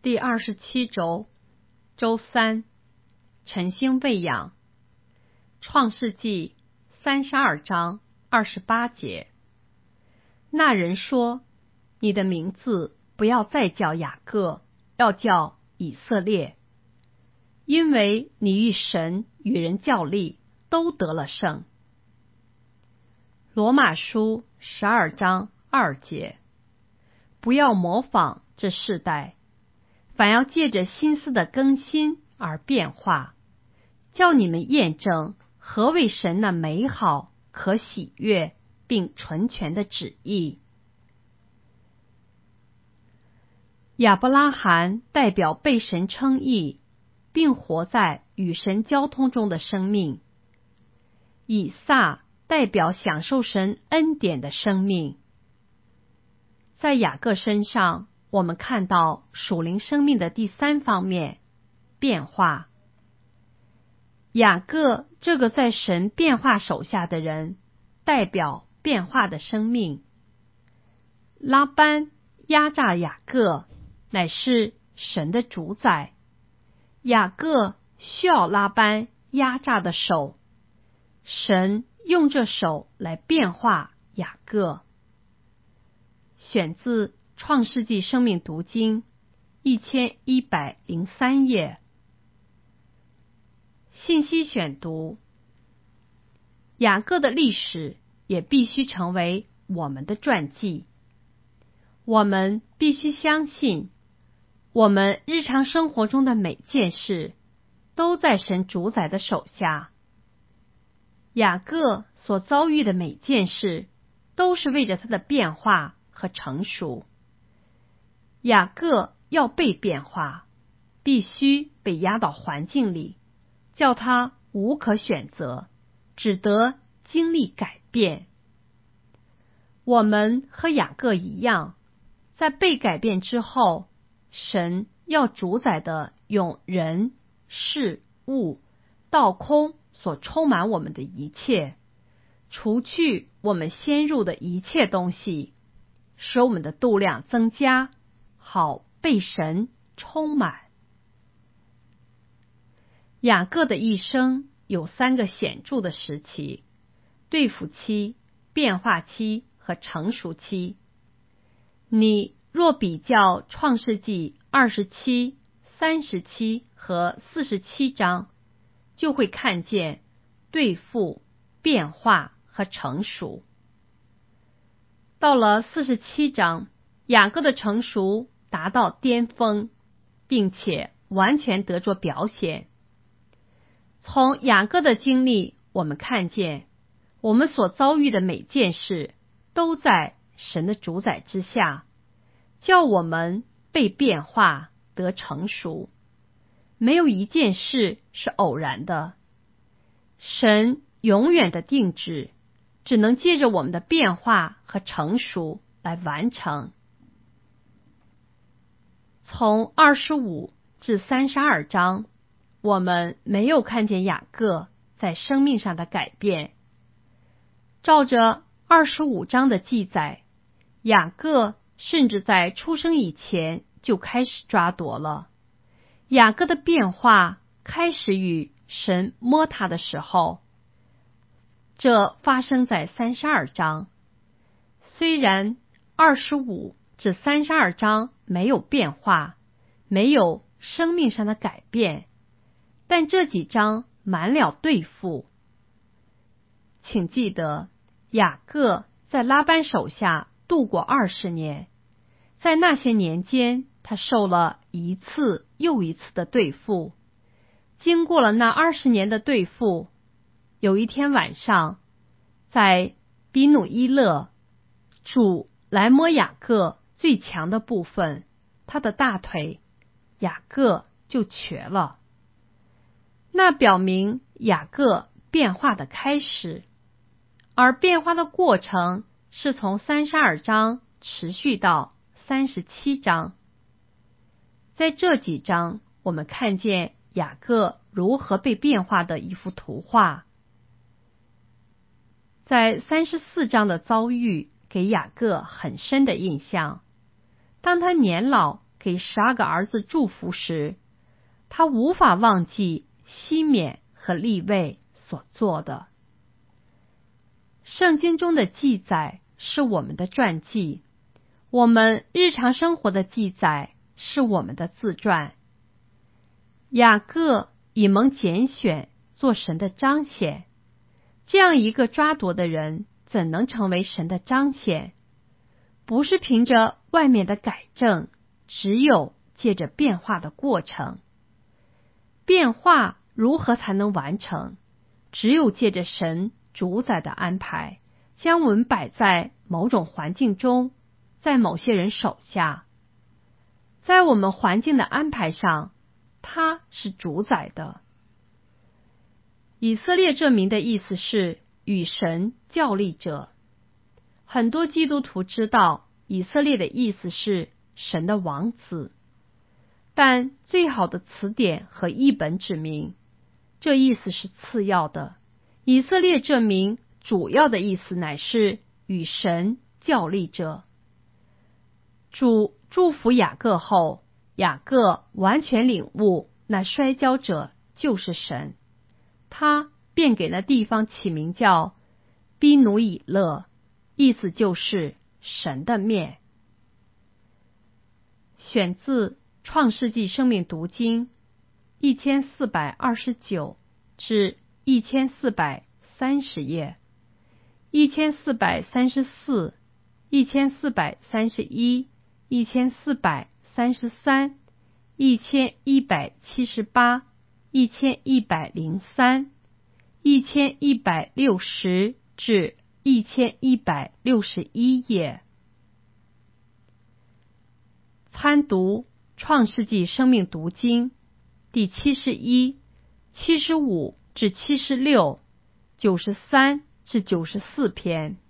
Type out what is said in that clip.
第27周，周三，晨星喂养。创世纪32章28节。那人说：你的名字不要再叫雅各，要叫以色列，因为你与神与人较力，都得了胜。罗马书12章2节。不要模仿这世代，反要借着心思的更新而变化，叫你们验证何为神那美好、可喜悦并纯全的旨意。亚伯拉罕代表被神称义，并活在与神交通中的生命。以撒代表享受神恩典的生命。在雅各身上，我们看到属灵生命的第三方面，变化。雅各这个在神变化手下的人，代表变化的生命。拉班压榨雅各，乃是神的主宰。雅各需要拉班压榨的手，神用这手来变化雅各。选自创世纪生命读经1103页。信息选读。雅各的历史也必须成为我们的传记。我们必须相信，我们日常生活中的每件事都在神主宰的手下。雅各所遭遇的每件事都是为着他的变化和成熟。雅各要被变化，必须被压到环境里，叫他无可选择，只得经历改变。我们和雅各一样，在被改变之后，神要主宰的用人、事、物、倒空所充满我们的一切，除去我们先入的一切东西，使我们的度量增加，好被神充满。雅各的一生有3个显著的时期：对付期、变化期和成熟期。你若比较创世纪27、37和47章，就会看见对付、变化和成熟。到了47章，雅各的成熟达到巅峰，并且完全得着表现。从雅各的经历，我们看见我们所遭遇的每件事都在神的主宰之下，叫我们被变化得成熟。没有一件事是偶然的，神永远的定旨只能借着我们的变化和成熟来完成。从25至32章，我们没有看见雅各在生命上的改变。照着25章的记载，雅各甚至在出生以前就开始抓夺了。雅各的变化开始于神摸他的时候，这发生在32章。虽然25至32章没有变化，没有生命上的改变，但这几章满了对付。请记得，雅各在拉班手下度过20年，在那些年间，他受了一次又一次的对付。经过了那20年的对付，有一天晚上，在比努伊勒，主来摸雅各最强的部分，他的大腿，雅各就瘸了。那表明雅各变化的开始，而变化的过程是从32章持续到37章。在这几章，我们看见雅各如何被变化的一幅图画。在34章的遭遇给雅各很深的印象。当他年老给12个儿子祝福时，他无法忘记西缅和利未所做的。圣经中的记载是我们的传记，我们日常生活的记载是我们的自传。雅各以蒙拣选做神的彰显，这样一个抓夺的人怎能成为神的彰显？不是凭着外面的改正，只有借着变化的过程。变化如何才能完成？只有借着神主宰的安排，将我们摆在某种环境中，在某些人手下。在我们环境的安排上，他是主宰的。以色列这名的意思是与神较力者。很多基督徒知道以色列的意思是神的王子，但最好的词典和译本指明，这意思是次要的。以色列这名主要的意思乃是与神较力者。主祝福雅各后，雅各完全领悟那摔跤者就是神，他便给那地方起名叫逼努以勒，意思就是神的面。选自创世纪生命读经1429至1430页，1434、1431、1433、1178、1103、1160至1161页。参读创世纪生命读经第71、75至76、93至94篇。